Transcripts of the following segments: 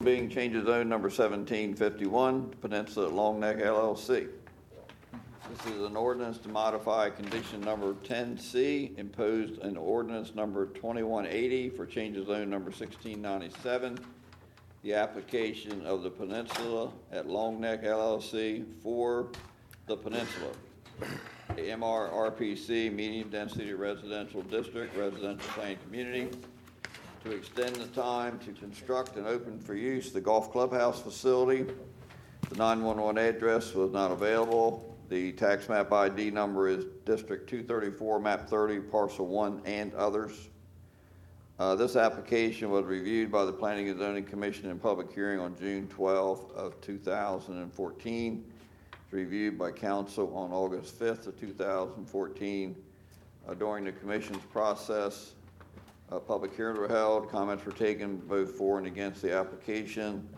being change of zone number 1751, Peninsula at Long Neck LLC. This is an ordinance to modify condition number 10C imposed in ordinance number 2180 for change of zone number 1697, the application of the Peninsula at Long Neck LLC for the Peninsula, a MRRPC, medium density residential district, residential planned community, to extend the time to construct and open for use the golf clubhouse facility. The 911 address was not available. The tax map ID number is District 234, Map 30, Parcel 1, and others. This application was reviewed by the Planning and Zoning Commission in public hearing on June 12 of 2014. It's reviewed by council on August 5th of 2014. During the commission's process, public hearings were held. Comments were taken both for and against the application.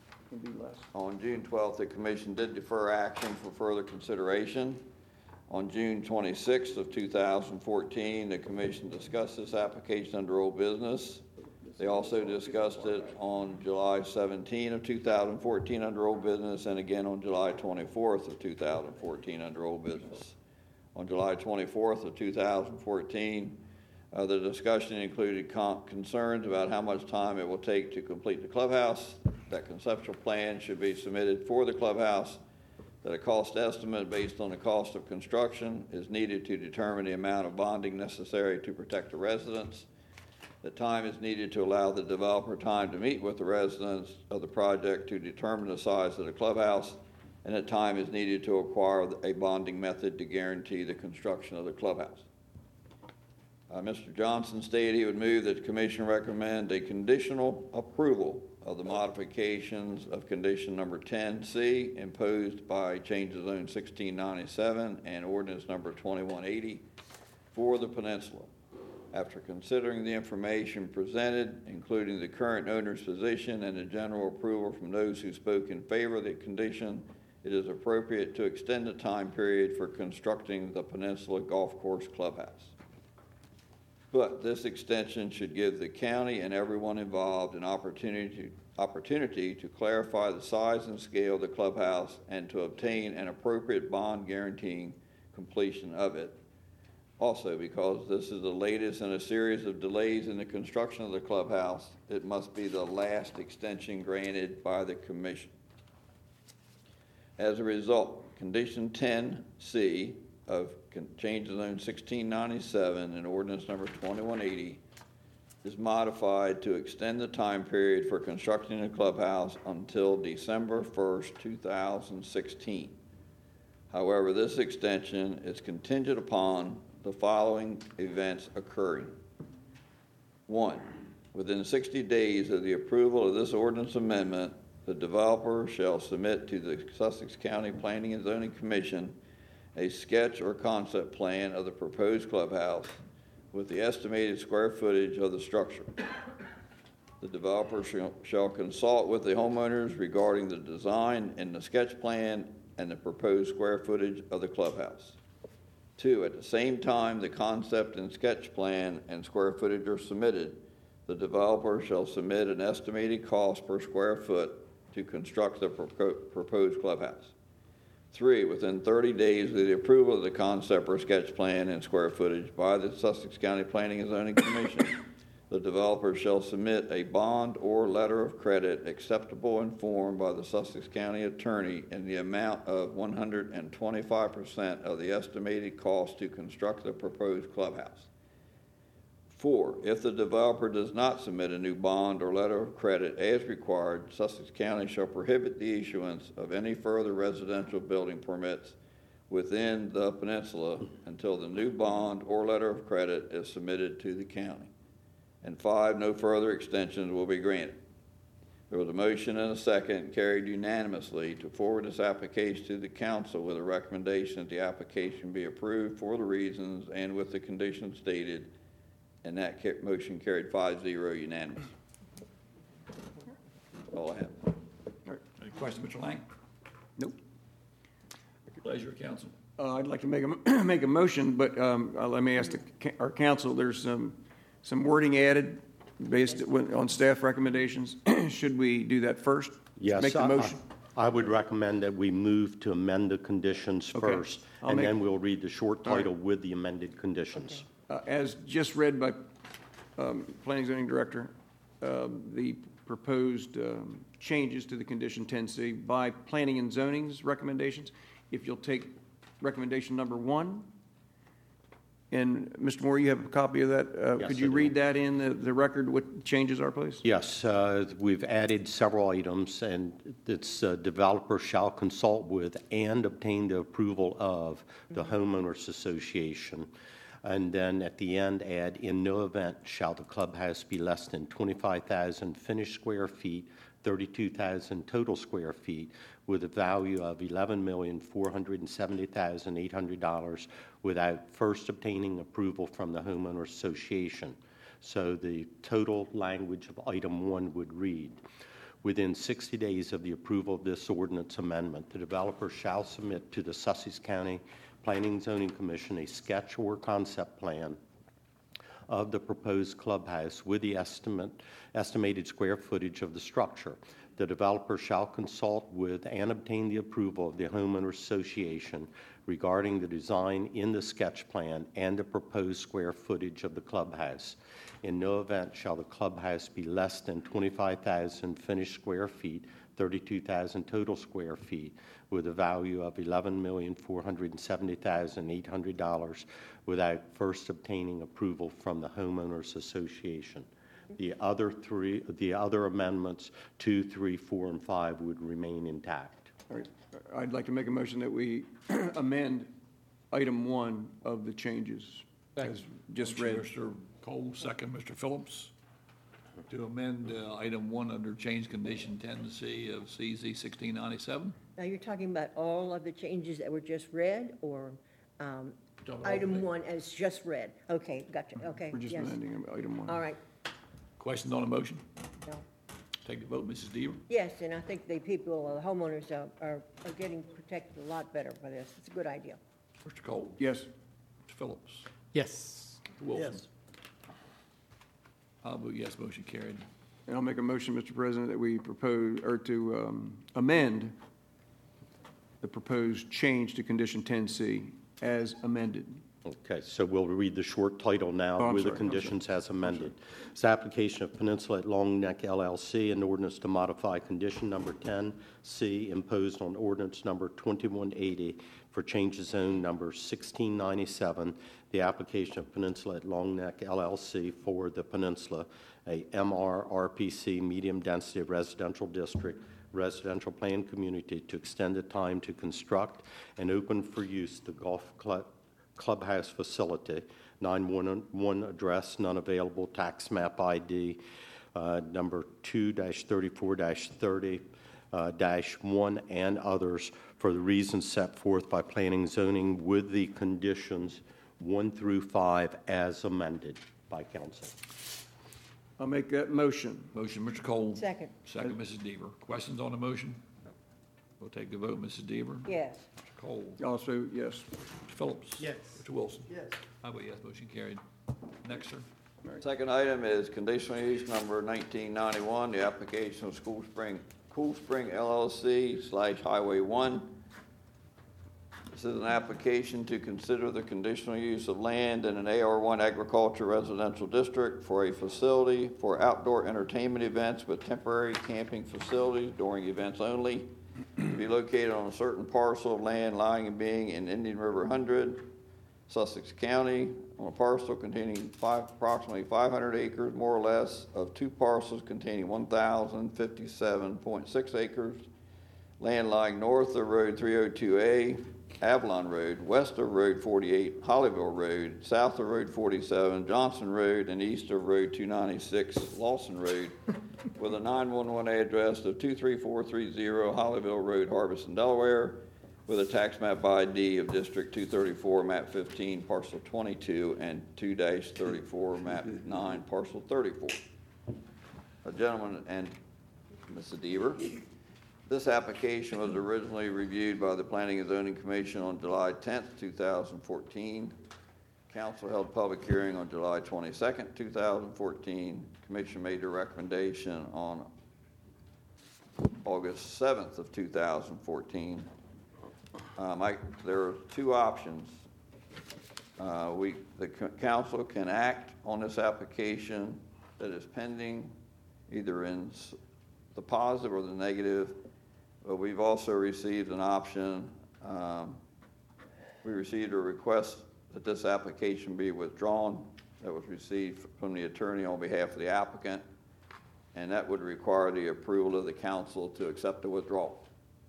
On June 12th, the commission did defer action for further consideration. On June 26th of 2014, the commission discussed this application under old business. They also discussed it on July 17 of 2014 under old business, and again on July 24th of 2014 under old business. On July 24th of 2014, the discussion included concerns about how much time it will take to complete the clubhouse, that conceptual plan should be submitted for the clubhouse, that a cost estimate based on the cost of construction is needed to determine the amount of bonding necessary to protect the residents, that time is needed to allow the developer time to meet with the residents of the project to determine the size of the clubhouse, and that time is needed to acquire a bonding method to guarantee the construction of the clubhouse. Mr. Johnson stated he would move that the commission recommend a conditional approval of the modifications of condition number 10C imposed by change of zone 1697 and ordinance number 2180 for the Peninsula. After considering the information presented, including the current owner's position and the general approval from those who spoke in favor of the condition, it is appropriate to extend the time period for constructing the Peninsula Golf Course Clubhouse. But this extension should give the county and everyone involved an opportunity to clarify the size and scale of the clubhouse and to obtain an appropriate bond guaranteeing completion of it. Also, because this is the latest in a series of delays in the construction of the clubhouse, it must be the last extension granted by the commission. As a result, condition 10C of change of zone 1697 and ordinance number 2180 is modified to extend the time period for constructing the clubhouse until December 1st, 2016. However, this extension is contingent upon the following events occurring. 1. Within 60 days of the approval of this ordinance amendment, the developer shall submit to the Sussex County Planning and Zoning Commission a sketch or concept plan of the proposed clubhouse with the estimated square footage of the structure. The developer shall consult with the homeowners regarding the design and the sketch plan and the proposed square footage of the clubhouse. 2, at the same time the concept and sketch plan and square footage are submitted, the developer shall submit an estimated cost per square foot to construct the proposed clubhouse. 3, within 30 days of the approval of the concept or sketch plan and square footage by the Sussex County Planning and Zoning Commission, the developer shall submit a bond or letter of credit acceptable in form by the Sussex County Attorney in the amount of 125% of the estimated cost to construct the proposed clubhouse. 4, if the developer does not submit a new bond or letter of credit as required, Sussex County shall prohibit the issuance of any further residential building permits within the peninsula until the new bond or letter of credit is submitted to the county. And 5, no further extensions will be granted. There was a motion and a second carried unanimously to forward this application to the council with a recommendation that the application be approved for the reasons and with the conditions stated. And that motion carried 5-0 unanimous. That's all I have. All right. Any questions, Mr. Lang? Nope. Pleasure, council. I'd like to make a motion, but let me ask our council. There's some wording added based on staff recommendations, should we do that first? Yes. Make the motion? I would recommend that we move to amend the conditions Okay. first, I'll and make- then we'll read the short All right. title with the amended conditions. As just read by Planning Zoning Director, the proposed changes to the condition 10C by Planning and Zoning's recommendations. If you'll take recommendation number 1, and Mr. Moore, you have a copy of that? Yes, Could I you do. read that in the record, what changes are, please? Yes, we've added several items, and it's developer shall consult with and obtain the approval of the homeowners association. And then at the end, add, in no event shall the clubhouse be less than 25,000 finished square feet, 32,000 total square feet, with a value of $11,470,800 without first obtaining approval from the homeowners association. So the total language of item 1 would read, within 60 days of the approval of this ordinance amendment, the developer shall submit to the Sussex County Planning and Zoning Commission a sketch or concept plan of the proposed clubhouse with the estimated square footage of the structure. The developer shall consult with and obtain the approval of the homeowners association regarding the design in the sketch plan and the proposed square footage of the clubhouse. In no event shall the clubhouse be less than 25,000 finished square feet, 32,000 total square feet, with a value of $11,470,800 without first obtaining approval from the homeowners association. The other amendments, 2, 3, 4, and 5, would remain intact. All right. I'd like to make a motion that we amend item 1 of the changes as just read. Mr. Cole, second, Mr. Phillips, to amend item 1 under change condition 10C of CZ 1697. Now, you're talking about all of the changes that were just read, or item 1 as just read? Okay, gotcha, okay, We're just yes. amending item 1. All right, Questions on the motion? no. Take the vote, Mrs. Deaver. Yes, and I think the people, the homeowners are getting protected a lot better by this. It's a good idea. Mr. Cole, Yes. Mr. Phillips, Yes. Mr. Wilson. I'll vote yes, motion carried. And I'll make a motion, Mr. President, that we propose, or to amend the proposed change to condition 10C as amended. Okay, so we'll read the short title now I'm with the sorry, conditions as amended. It's the application of Peninsula at Long Neck LLC, an ordinance to modify condition number 10C imposed on ordinance number 2180 for change of zone number 1697, the application of Peninsula at Long Neck LLC for the Peninsula, a MRRPC medium-density residential district, residential planned community to extend the time to construct and open for use the golf clubhouse facility, 911 address, none available, tax map ID number 2-34-30-1, and others for the reasons set forth by Planning and Zoning with the conditions 1 through 5 as amended by council. I'll make that motion. Motion, Mr. Cole. Second, Second, Mrs. Deaver. Questions on the motion? We'll take the vote, Mrs. Deaver. yes. Mr. Cole. Also, yes. Mr. Phillips. Yes. Mr. Wilson. Yes. I vote yes, motion carried. Next, sir. Second item is conditional use number 1991, the application of Cool Spring LLC / Highway 1. This is an application to consider the conditional use of land in an AR1 agriculture residential district for a facility for outdoor entertainment events with temporary camping facilities during events only, to be located on a certain parcel of land lying and being in Indian River 100, Sussex County, on a parcel containing approximately 500 acres, more or less, of 2 parcels containing 1,057.6 acres, land lying north of Road 302A, Avalon Road, west of Road 48, Hollyville Road, south of Road 47, Johnson Road, and east of Road 296, Lawson Road, with a 911 address of 23430 Hollyville Road, Harbison, Delaware, with a tax map ID of District 234, map 15, parcel 22, and 2-34, map 9, parcel 34. Gentlemen and Mrs. Deaver, this application was originally reviewed by the Planning and Zoning Commission on July 10th, 2014. Council held a public hearing on July 22nd, 2014. Commission made a recommendation on August 7th of 2014. There are two options. The council can act on this application that is pending, either in the positive or the negative, but we've also received an option. We received a request that this application be withdrawn. That was received from the attorney on behalf of the applicant, and that would require the approval of the council to accept the withdrawal.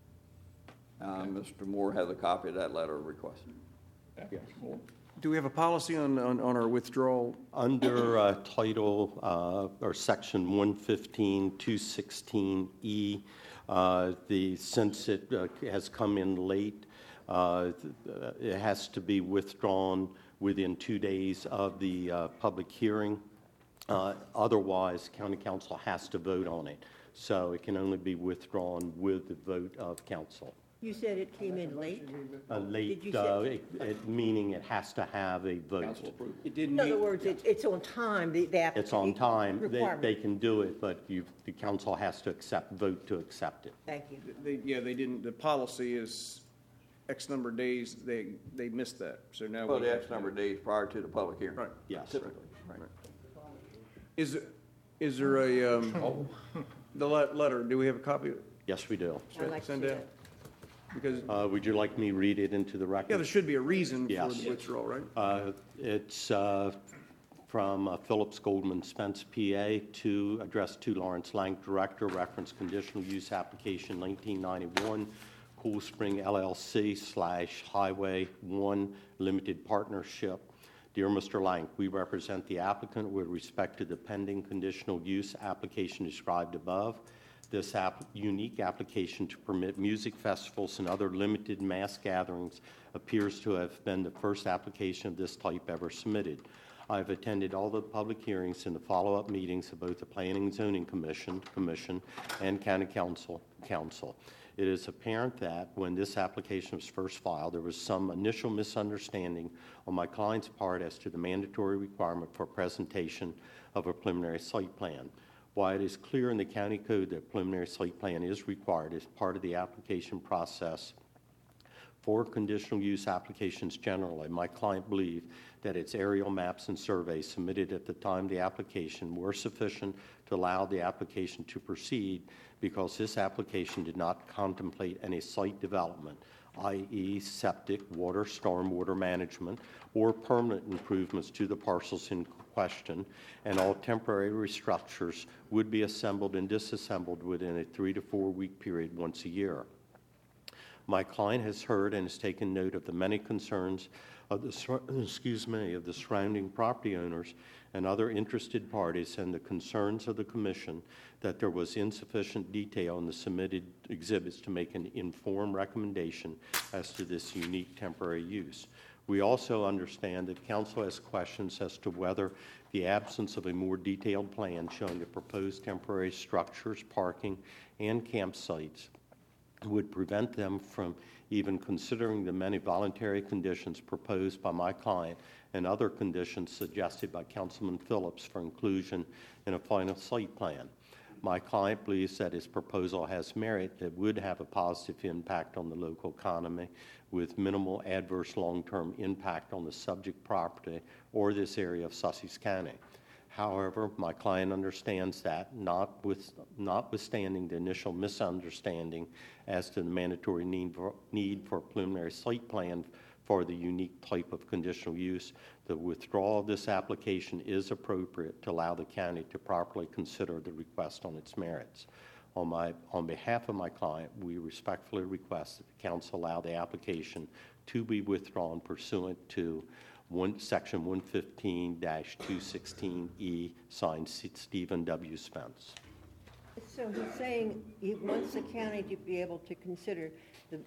Mr. Moore has a copy of that letter of request. Yes. Do we have a policy on our withdrawal? Under title or section 115-216E, since it has come in late, it has to be withdrawn within 2 days of the public hearing. Otherwise, county council has to vote on it. So it can only be withdrawn with the vote of council. You said it came in late? Late, Did you say- meaning it has to have a vote. Council approval. It didn't In other meet, words, it's on time, the application. It's on time. Requirement. They can do it, but the council has to vote to accept it. Thank you. they didn't, the policy is X number of days, they missed that, so now. Well, we the have X to- number of days prior to the public hearing. Right. Yes. Typically, right. Is there a, the letter, do we have a copy? Yes, we do. I'd like to Send see out? that. Because, Would you like me to read it into the yeah, record? there should be a reason for Yes. the withdrawal, right? It's from Phillips Goldman Spence, PA, to address to Lawrence Lang, Director, reference conditional use application 1991, Cool Spring LLC / Highway 1 Limited Partnership. Dear Mr. Lang, we represent the applicant with respect to the pending conditional use application described above. This unique application to permit music festivals and other limited mass gatherings appears to have been the first application of this type ever submitted. I've attended all the public hearings and the follow-up meetings of both the Planning and Zoning Commission, and County Council. It is apparent that when this application was first filed, there was some initial misunderstanding on my client's part as to the mandatory requirement for presentation of a preliminary site plan. While it is clear in the county code that preliminary site plan is required as part of the application process for conditional use applications generally, my client believed that its aerial maps and surveys submitted at the time of the application were sufficient to allow the application to proceed because this application did not contemplate any site development, i.e. septic, water, stormwater management, or permanent improvements to the parcels in question, and all temporary structures would be assembled and disassembled within a 3 to 4 week period once a year. My client has heard and has taken note of the many concerns of the surrounding property owners and other interested parties and the concerns of the Commission that there was insufficient detail in the submitted exhibits to make an informed recommendation as to this unique temporary use. We also understand that Council has questions as to whether the absence of a more detailed plan showing the proposed temporary structures, parking, and campsites would prevent them from even considering the many voluntary conditions proposed by my client and other conditions suggested by Councilman Phillips for inclusion in a final site plan. My client believes that his proposal has merit that would have a positive impact on the local economy with minimal adverse long-term impact on the subject property or this area of Sussex County. However, my client understands that, notwithstanding the initial misunderstanding as to the mandatory need for a preliminary site plan for the unique type of conditional use, the withdrawal of this application is appropriate to allow the county to properly consider the request on its merits. On behalf of my client, we respectfully request that the council allow the application to be withdrawn pursuant to Section 115-216E, signed Stephen W. Spence. So he's saying he wants the county to be able to consider the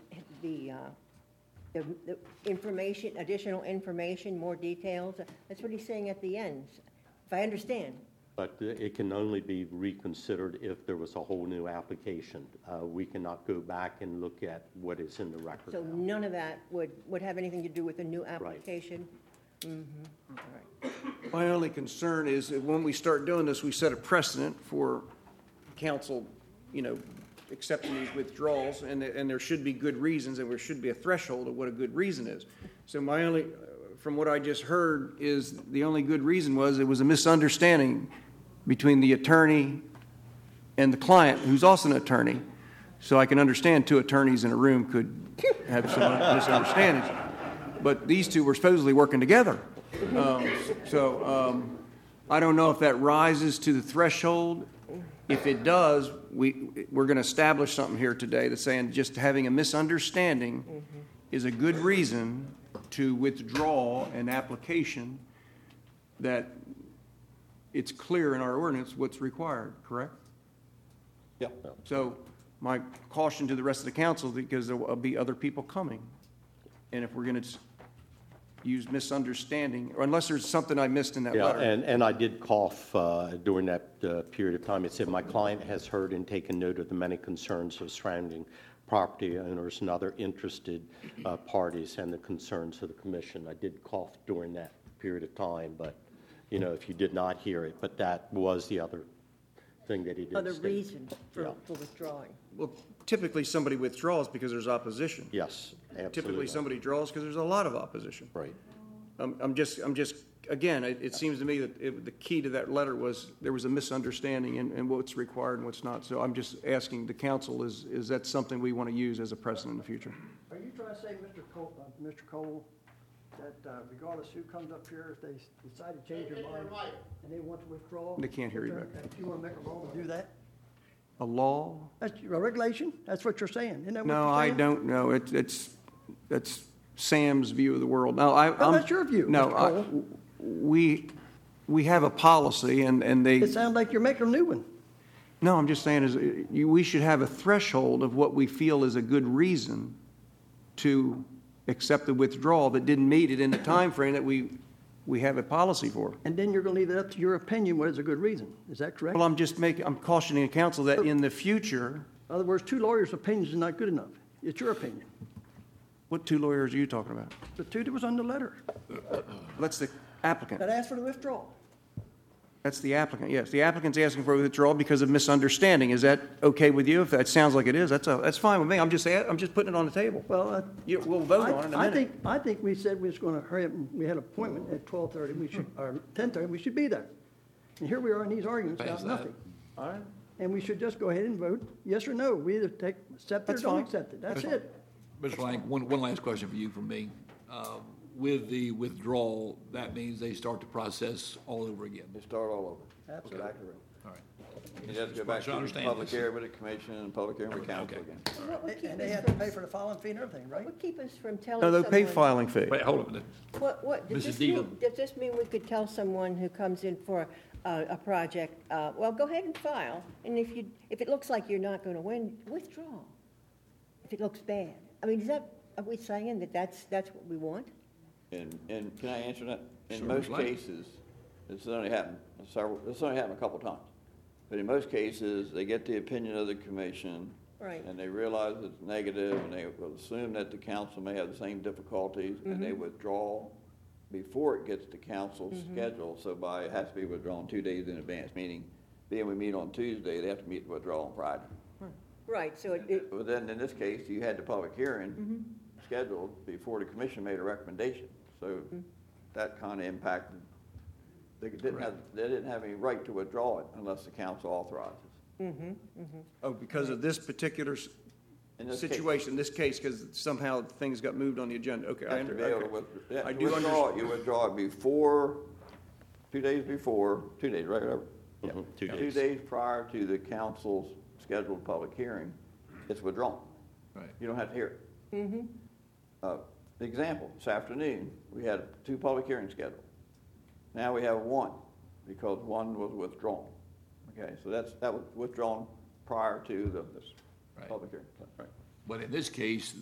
information, additional information, more details. That's what he's saying at the end, if I understand. But it can only be reconsidered if there was a whole new application. We cannot go back and look at what is in the record So now. none of that would have anything to do with a new application? My only concern is that when we start doing this, we set a precedent for council, accepting these withdrawals, and there should be good reasons, and there should be a threshold of what a good reason is. So my only, from what I just heard, is the only good reason was it was a misunderstanding between the attorney and the client, who's also an attorney. So I can understand two attorneys in a room could have some misunderstandings. But these two were supposedly working together. I don't know if that rises to the threshold. If it does, we're going to establish something here today that's saying just having a misunderstanding is a good reason to withdraw an application, that it's clear in our ordinance what's required, correct? Yeah. So my caution to the rest of the council, because there will be other people coming, and if we're going to use misunderstanding, or unless there's something I missed in that Yeah, letter. and I did cough during that period of time. It said, "My client has heard and taken note of the many concerns of surrounding property owners and other interested parties and the concerns of the commission." I did cough during that period of time, but, if you did not hear it, but that was the other thing that he did Other state. reason for Yeah. withdrawing. Well, typically somebody withdraws because there's opposition. Yes, absolutely. Typically somebody draws because there's a lot of opposition. Right. I'm just, again, it seems to me that the key to that letter was there was a misunderstanding in what's required and what's not. So I'm just asking the council, is that something we want to use as a precedent in the future? Are you trying to say, Mr. Cole, that regardless who comes up here, if they decide to change their mind and they want to withdraw? They can't hear you back there. That you want to make a law to do that? A law? That's a regulation? That's what you're saying, isn't that what No, you're I saying? don't know. That's Sam's view of the world. No, Well, that's your view, No, Mr. Cole. we have a policy, and they. It sounds like you're making a new one. No, I'm just saying we should have a threshold of what we feel is a good reason to accept the withdrawal that didn't meet it in the time frame that we have a policy for. And then you're going to leave it up to your opinion what is a good reason. Is that correct? Well, I'm cautioning the council that in the future, In other words, two lawyers' opinions is not good enough. It's your opinion. what two lawyers are you talking about? The two that was on the letter That's the applicant. that asked for the withdrawal. That's the applicant, yes. The applicant's asking for a withdrawal because of misunderstanding. Is that okay with you? If that sounds like it is, that's fine with me. I'm just putting it on the table. Well, We'll vote on it in a minute. I think we said we was going to hurry up, and we had an appointment at 12:30, or 10:30, we should be there. And here we are in these arguments Pass about that. nothing. All right. And we should just go ahead and vote, yes or no. We either accept it or That's don't fine. accept it. That's it. Mr. Lang, one last question for you from me. With the withdrawal, that means they start the process all over again. They start all over. Absolutely. Exactly right. All right. You have to go back So I to the understand public this. hearing with the commission and public hearing with council Okay. again. And they have to pay for the filing fee and everything, right? What would keep us from telling No, someone? they'll pay filing fee. Wait, hold on a minute. What, does Mrs. this Deaton. mean, does this mean we could tell someone who comes in for a project, well, go ahead and file, and if it looks like you're not going to win, withdraw, if it looks bad? I mean, are we saying that that's what we want? And can I answer that? In Sure, most Mr. Lang. cases, this only happened a couple times. But in most cases, they get the opinion of the commission. Right. And they realize it's negative, and they will assume that the council may have the same difficulties, and they withdraw before it gets to council's schedule. So it has to be withdrawn 2 days in advance, meaning being we meet on Tuesday, they have to meet the withdrawal on Friday. Right, so But then in this case, you had the public hearing scheduled before the commission made a recommendation. So that kind of impacted, they didn't have any right to withdraw it unless the council authorizes. Oh, because of this particular In this case. situation, this case, because somehow things got moved on the agenda. Okay, You have to be able to okay. I to do withdraw it, you withdraw it before, 2 days before, 2 days, right, whatever. Yeah, Mhm, 2 2 days. days prior to the council's scheduled public hearing, it's withdrawn. Right. You don't have to hear it. Example, this afternoon, we had 2 public hearings scheduled. Now we have 1, because 1 was withdrawn. Okay, so that was withdrawn prior to the Right. public hearing. Right. But in this case,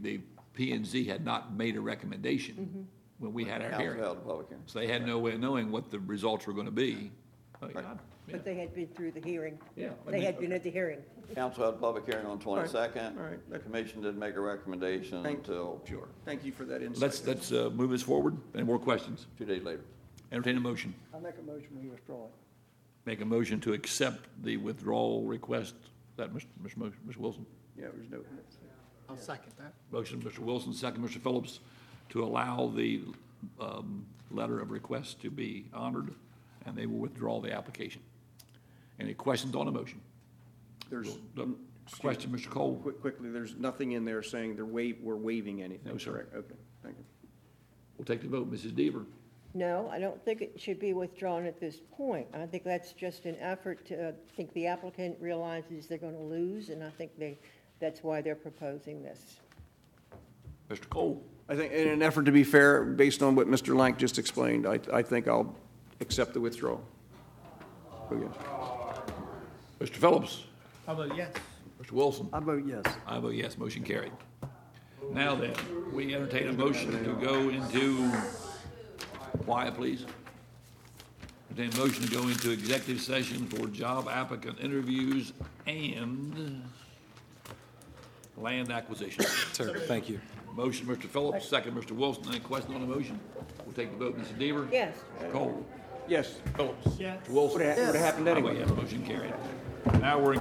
P and Z had not made a recommendation when we had our Council hearing. held the public hearing. So they had no way of knowing what the results were going to be. but they had been through the hearing. Yeah, I They mean, had been at the hearing. Council had a public hearing on 22nd. all right. The commission didn't make a recommendation Thank- until Sure. Thank you for that insight. Let's move this forward. Any more questions? 2 days later. Entertain a motion. I make a motion, we withdraw it. Make a motion to accept the withdrawal request. Is that Mr. Wilson? Yeah, there's no, I'll second that. Motion, Mr. Wilson, second, Mr. Phillips, to allow the letter of request to be honored, and they will withdraw the application. Any questions on the motion? there's, Question, Mr. Cole? quickly, there's nothing in there saying we're waiving anything. No, sir. Correct? Okay, thank you. We'll take the vote. Mrs. Deaver? No, I don't think it should be withdrawn at this point. I think that's just an effort to, I think the applicant realizes they're going to lose, and I think that's why they're proposing this. Mr. Cole? I think in an effort to be fair, based on what Mr. Lank just explained, I think I'll accept the withdrawal. Oh, yes. Mr. Phillips? I'll vote yes. Mr. Wilson? I vote yes. I vote yes, motion carried. Now then, we entertain a motion to go into, quiet please. Entertain a motion to go into executive session for job applicant interviews and land acquisition. Sir, thank you. Motion, Mr. Phillips, second, Mr. Wilson. Any questions on the motion? We'll take the vote. Mrs. Deaver? Yes. Mr. Cole? Yes. Phillips? Yes. Mr. Wilson? Would have happened I vote anyway. yes, motion carried. Now we're in